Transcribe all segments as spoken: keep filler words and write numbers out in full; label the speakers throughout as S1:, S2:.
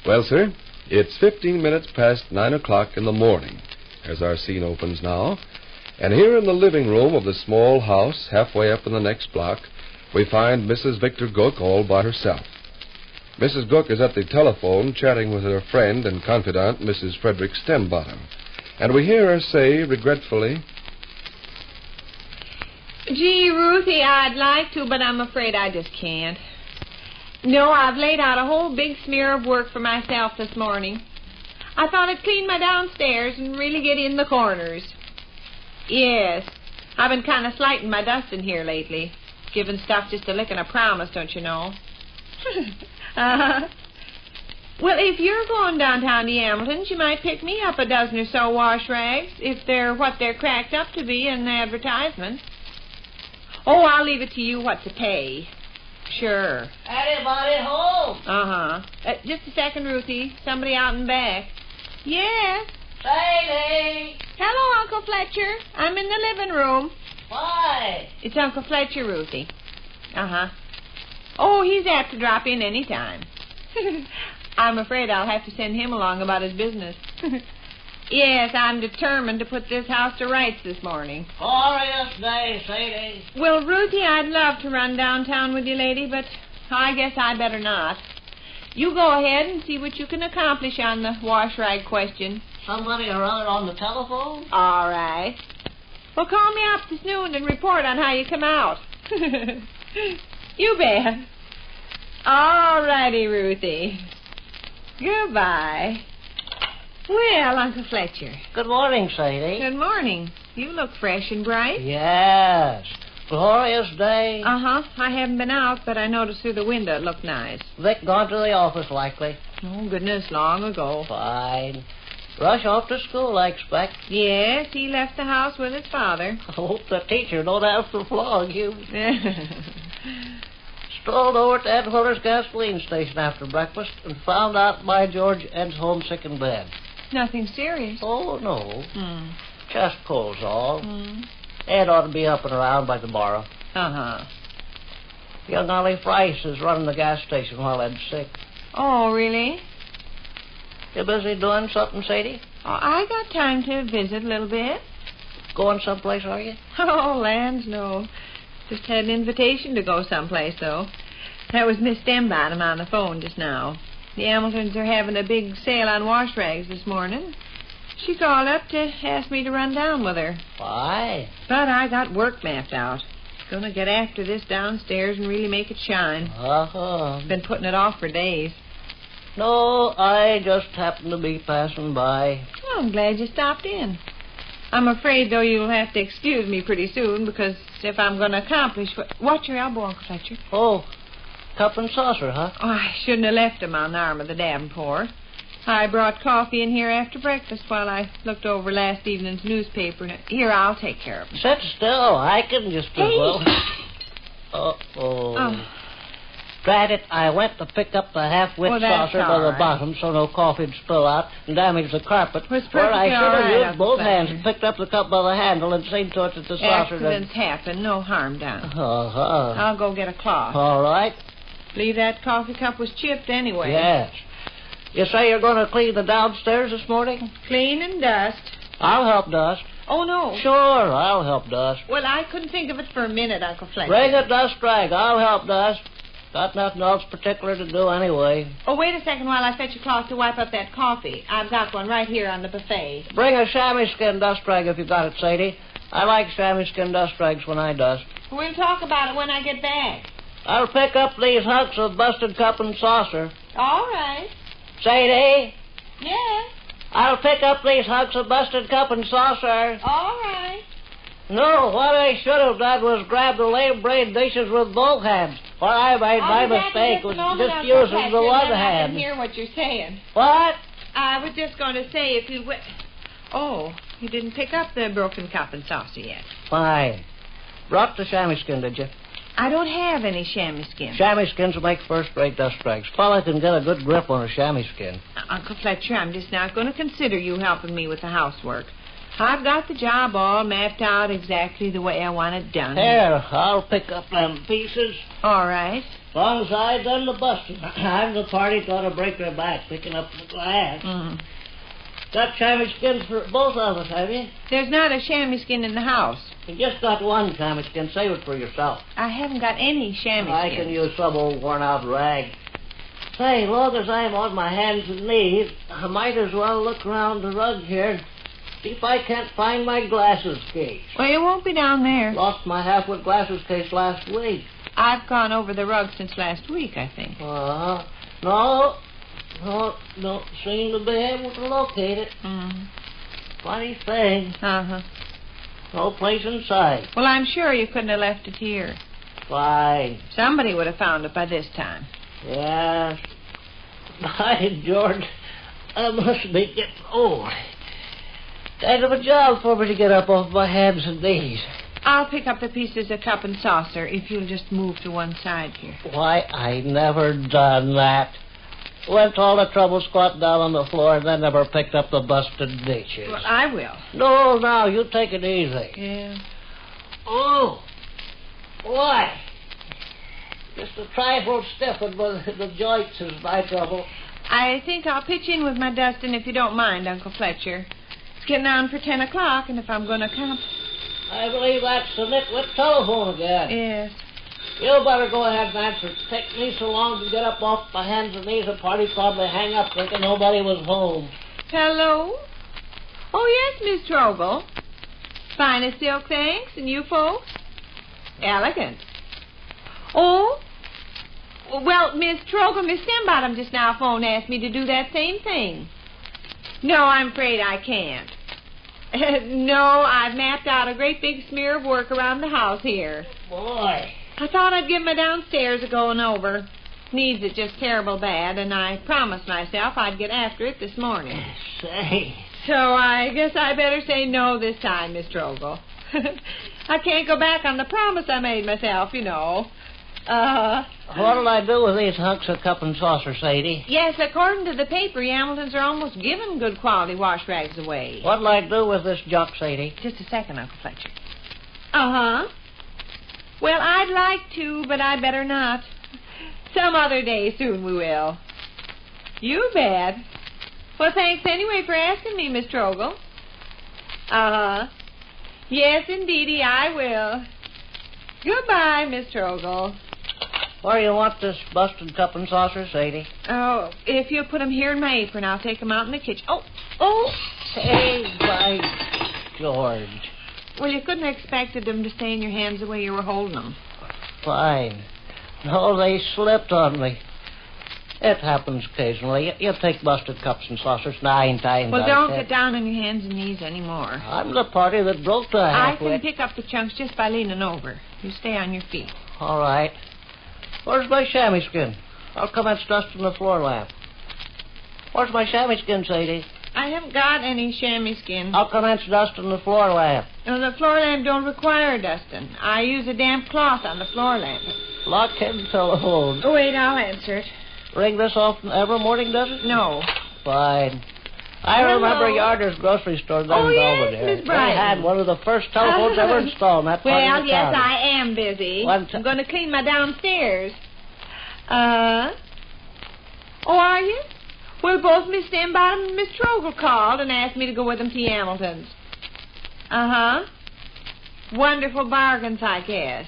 S1: Well, sir, it's fifteen minutes past nine o'clock in the morning as our scene opens now. And here in the living room of the small house halfway up in the next block, we find Missus Victor Gook all by herself. Missus Gook is at the telephone chatting with her friend and confidant, Missus Frederick Stembottom. And we hear her say, regretfully,
S2: Gee, Ruthie, I'd like to, but I'm afraid I just can't. No, I've laid out a whole big smear of work for myself this morning. I thought I'd clean my downstairs and really get in the corners. Yes, I've been kind of slighting my dust in here lately. Giving stuff just a lick and a promise, don't you know? uh-huh. Well, if you're going downtown to Hamilton's, you might pick me up a dozen or so wash rags, if they're what they're cracked up to be in the advertisement. Oh, I'll leave it to you what to pay. Sure.
S3: Anybody home?
S2: Uh-huh. Uh, just a second, Ruthie. Somebody out in back. Yes?
S3: Sadie!
S2: Hello, Uncle Fletcher. I'm in the living room.
S3: Why?
S2: It's Uncle Fletcher, Ruthie. Uh-huh. Oh, he's apt to drop in any time. I'm afraid I'll have to send him along about his business. Yes, I'm determined to put this house to rights this morning.
S3: Glorious day, Sadie.
S2: Well, Ruthie, I'd love to run downtown with you, lady, but I guess I better not. You go ahead and see what you can accomplish on the wash rag question.
S3: Somebody or other on the telephone?
S2: All right. Well, call me up this noon and report on how you come out. You bet. All righty, Ruthie. Goodbye. Well, Uncle Fletcher.
S3: Good morning, Sadie.
S2: Good morning. You look fresh and bright.
S3: Yes. Glorious day.
S2: Uh-huh. I haven't been out, but I noticed through the window it looked nice.
S3: Vic gone to the office, likely.
S2: Oh, goodness, long ago.
S3: Fine. Rush off to school, I expect.
S2: Yes, he left the house with his father.
S3: I hope the teacher don't have to flog you. Strolled over to Ed Willer's gasoline station after breakfast and found out by George Ed's homesick in bed.
S2: Nothing serious.
S3: Oh, no.
S2: Hmm.
S3: Chest pulls all.
S2: Hmm.
S3: Ed ought to be up and around by tomorrow.
S2: Uh-huh.
S3: Young Ollie Price is running the gas station while Ed's sick.
S2: Oh, really?
S3: You busy doing something, Sadie?
S2: Oh, I got time to visit a little bit.
S3: Going someplace, are you?
S2: Oh, lands, no. Just had an invitation to go someplace, though. That was Miss Stembottom on the phone just now. The Hamiltons are having a big sale on wash rags this morning. She called up to ask me to run down with her.
S3: Why?
S2: But I got work mapped out. Gonna get after this downstairs and really make it shine.
S3: Uh-huh.
S2: Been putting it off for days.
S3: No, I just happened to be passing by.
S2: Oh, I'm glad you stopped in. I'm afraid, though, you'll have to excuse me pretty soon, because if I'm going to accomplish what... Watch your elbow, Uncle Fletcher.
S3: Oh, cup and saucer, huh?
S2: Oh, I shouldn't have left them on the arm of the Davenport. I brought coffee in here after breakfast while I looked over last evening's newspaper. Here, I'll take care of them.
S3: Sit still. I can just as
S2: Hey.
S3: well. Uh-oh.
S2: Oh.
S3: Drat it, I went to pick up the half-wit
S2: Well, that's
S3: saucer by
S2: all
S3: the
S2: right.
S3: bottom so no coffee'd spill out and damage the carpet.
S2: Well, it's
S3: where I
S2: perfectly
S3: should
S2: all
S3: have
S2: right,
S3: used
S2: Uncle
S3: both
S2: Fletcher.
S3: hands and picked up the cup by the handle and seen to it that the saucer
S2: Accidents happen. No harm done.
S3: didn't... Uh-huh.
S2: I'll go get a cloth.
S3: All right.
S2: Believe that coffee cup was chipped anyway.
S3: Yes. You say you're going to clean the downstairs this morning?
S2: Clean and dust.
S3: I'll help dust.
S2: Oh, no.
S3: Sure, I'll help dust.
S2: Well, I couldn't think of it for a minute, Uncle Fletcher.
S3: Bring a dust rag. I'll help dust. Got nothing else particular to do anyway.
S2: Oh, wait a second while I fetch a cloth to wipe up that coffee. I've got one right here on the buffet.
S3: Bring a chamois skin dust rag if you got it, Sadie. I like chamois skin dust rags when I dust.
S2: We'll talk about it when I get back.
S3: I'll pick up these hunks of busted cup and saucer.
S2: All right.
S3: Sadie,
S2: Yeah.
S3: I'll pick up these hunks of busted cup and saucer.
S2: All right.
S3: No, what I should have done was grab the lame braid dishes with both hands. What I made my
S2: I'll be back in
S3: mistake
S2: just a
S3: was
S2: moment,
S3: just
S2: Uncle
S3: using the
S2: Fletcher,
S3: one
S2: then I
S3: hand.
S2: can hear what you're saying.
S3: What?
S2: I was just going to say if you... W- oh, you didn't pick up the broken cup and saucer yet.
S3: Fine. Brought the chamois skin, did you?
S2: I don't have any chamois skin.
S3: Chamois skins will make first-rate dust rags. Fella can get a good grip on a chamois skin.
S2: Uh, Uncle Fletcher, I'm just not going to consider you helping me with the housework. I've got the job all mapped out exactly the way I want it done.
S3: Here, I'll pick up them pieces.
S2: All right.
S3: Alongside done the busting. I'm the party got to break their back picking up the glass.
S2: Mm.
S3: Got chamois skins for both of us, have you?
S2: There's not a chamois skin in the house.
S3: You just got one chamois skin. Save it for yourself.
S2: I haven't got any chamois
S3: I
S2: skins.
S3: can use some old worn-out rag. Say, long as I'm on my hands and knees, I might as well look around the rug here. See if I can't find my glasses case.
S2: Well, it won't be down there.
S3: Lost my half-wit glasses case last week.
S2: I've gone over the rug since last week, I think.
S3: Uh-huh. No, no, don't seem to be able to locate it.
S2: Mm.
S3: Funny thing.
S2: Uh-huh.
S3: No place in sight.
S2: Well, I'm sure you couldn't have left it here.
S3: Fine.
S2: Somebody would have found it by this time.
S3: Yes. By George, I must be getting old. Kind of a job for me to get up off my hands and knees.
S2: I'll pick up the pieces of cup and saucer if you'll just move to one side here.
S3: Why, I never done that. Went to all the trouble squatting down on the floor and then never picked up the busted dishes.
S2: Well, I will.
S3: No, now, you take it easy.
S2: Yeah.
S3: Oh, why? Just a trifle stiffened, but the joints is my trouble.
S2: I think I'll pitch in with my dusting if you don't mind, Uncle Fletcher. It's getting on for ten o'clock, and if I'm going to come...
S3: I believe that's the nitwit telephone again.
S2: Yes.
S3: You better go ahead and answer. It take me so long to get up off my hands and knees, the party probably hang up thinking nobody was home.
S2: Hello? Oh, yes, Miss Trogle. Finest silk, thanks. And you folks? Elegant. Oh? Well, Miss Trogle, Miss Stembottom just now phoned asked me to do that same thing. No, I'm afraid I can't. No, I've mapped out a great big smear of work around the house here.
S3: Boy.
S2: I thought I'd give my downstairs a going over. Needs it just terrible bad, and I promised myself I'd get after it this morning.
S3: Say.
S2: So I guess I better say no this time, Miss Trogle. I can't go back on the promise I made myself, you know. Uh,
S3: What'll I do with these hunks of cup and saucer, Sadie?
S2: yes, according to the paper, Hamiltons are almost giving good quality wash rags away.
S3: What'll I do with this junk, Sadie?
S2: Just a second, Uncle Fletcher. Uh-huh. Well, I'd like to, but I'd better not. Some other day soon we will. You bet. Well, thanks anyway for asking me, Miss Trogle. Uh-huh. Yes, indeedy, I will. Goodbye, Miss Trogle.
S3: Where you want this busted cup and saucer, Sadie?
S2: Oh, if you'll put 'em here in my apron, I'll take 'em out in the kitchen. Oh, oh.
S3: Hey, by George.
S2: Well, you couldn't have expected them to stay in your hands the way you were holding 'em.
S3: Fine. No, they slipped on me. It happens occasionally. You, you take busted cups and saucers nine times
S2: Well,
S3: out
S2: don't
S3: of ten.
S2: get down on your hands and knees anymore.
S3: I'm the party that broke the
S2: I
S3: halfway.
S2: can pick up the chunks just by leaning over. You stay on your feet.
S3: All right. Where's my chamois skin? I'll commence dusting the floor lamp. Where's my chamois skin, Sadie?
S2: I haven't got any chamois skin.
S3: I'll commence dusting the floor lamp.
S2: No, the floor lamp don't require dusting. I use a damp cloth on the floor lamp.
S3: Lock-in telephone.
S2: Oh, wait, I'll answer it.
S3: Ring this often every morning, does it?
S2: No.
S3: Fine. I
S2: Hello?
S3: remember Yarder's grocery store down
S2: Oh,
S3: in
S2: yes,
S3: Belvedere.
S2: Miss Bryant.
S3: They had one of the first telephones ever installed in that part
S2: Well,
S3: of the
S2: yes,
S3: county.
S2: I am busy.
S3: One t-
S2: I'm going to clean my downstairs. Uh? Oh, are you? Well, both Miss Stembottom and Miss Trogle called and asked me to go with them to Hamilton's. Uh-huh. Wonderful bargains, I guess.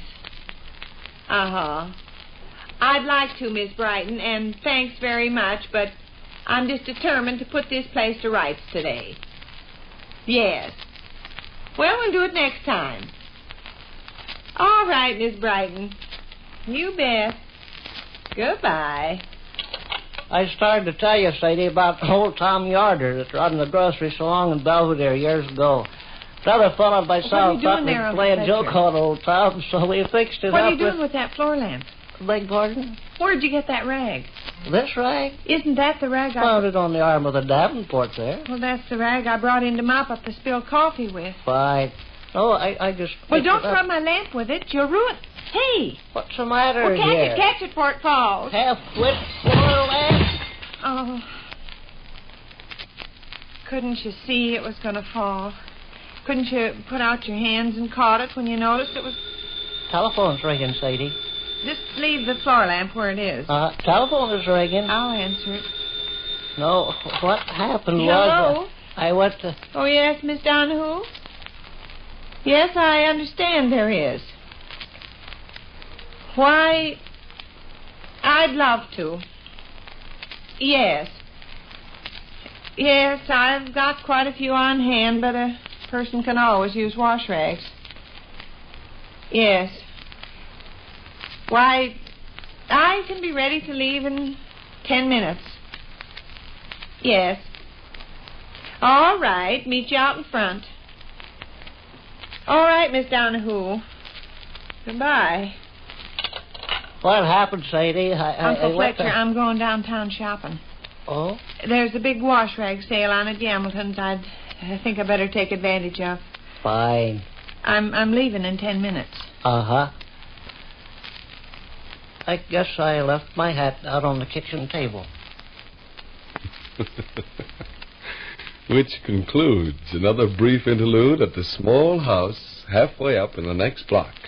S2: Uh-huh. I'd like to, Miss Brighton, and thanks very much, but I'm just determined to put this place to rights today. Yes. Well, we'll do it next time. All right, Miss Brighton. You bet. Goodbye.
S3: I started to tell you, Sadie, about old Tom Yarder that run the grocery salon in Belvedere years ago. Another fellow by
S2: What are
S3: South
S2: you doing
S3: Button
S2: there,
S3: was
S2: Uncle
S3: playing
S2: Fletcher?
S3: joke on old Tom, so we fixed it
S2: What
S3: up
S2: are you doing
S3: with...
S2: with that floor lamp?
S3: Beg pardon?
S2: Where'd you get that rag?
S3: This rag?
S2: Isn't that the rag I...
S3: Found it on the arm of the Davenport there.
S2: Well, that's the rag I brought in to mop up the spilled coffee with.
S3: Fine. Oh, I, I just...
S2: Well,
S3: picked
S2: don't
S3: it up.
S2: rub my lamp with it. You'll ruin... Hey!
S3: What's the matter
S2: Well, catch
S3: here?
S2: it, catch it before it falls.
S3: Half-wit floor lamp?
S2: Oh. Couldn't you see it was going to fall? Couldn't you put out your hands and caught it when you noticed it was...
S3: Telephone's ringing, Sadie.
S2: Just leave the floor lamp where it is.
S3: Uh, telephone is ringing.
S2: I'll answer it.
S3: No, what happened
S2: Hello?
S3: was... Uh, I went to...
S2: Oh, yes, Miss Donahue? Yes, I understand there is. Why, I'd love to. Yes. Yes, I've got quite a few on hand, but a person can always use wash rags. Yes. Why, I can be ready to leave in ten minutes. Yes. All right, meet you out in front. All right, Miss Donahue. Goodbye.
S3: What happened, Sadie? I, I,
S2: Uncle
S3: I went
S2: Fletcher,
S3: to...
S2: I'm going downtown shopping.
S3: Oh?
S2: There's a big wash rag sale on at Hamilton's I'd, I think I better take advantage of.
S3: Fine.
S2: I'm I'm leaving in ten minutes.
S3: Uh-huh. I guess I left my hat out on the kitchen table.
S1: Which concludes another brief interlude at the small house halfway up in the next block.